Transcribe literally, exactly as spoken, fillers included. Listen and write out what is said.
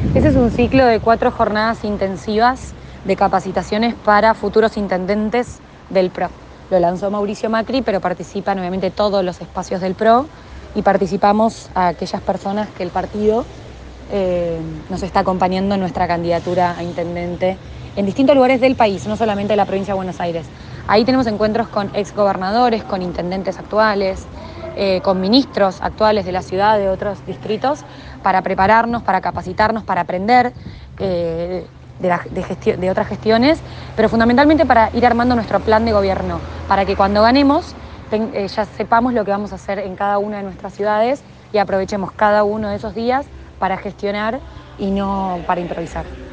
Ese es un ciclo de cuatro jornadas intensivas de capacitaciones para futuros intendentes del P R O. Lo lanzó Mauricio Macri, pero participan obviamente todos los espacios del P R O y participamos a aquellas personas que el partido eh, nos está acompañando en nuestra candidatura a intendente en distintos lugares del país, no solamente de la provincia de Buenos Aires. Ahí tenemos encuentros con exgobernadores, con intendentes actuales, eh, con ministros actuales de la ciudad, de otros distritos, para prepararnos, para capacitarnos, para aprender eh, de, la, de, gesti- de otras gestiones, pero fundamentalmente para ir armando nuestro plan de gobierno, para que cuando ganemos ten, eh, ya sepamos lo que vamos a hacer en cada una de nuestras ciudades y aprovechemos cada uno de esos días para gestionar y no para improvisar.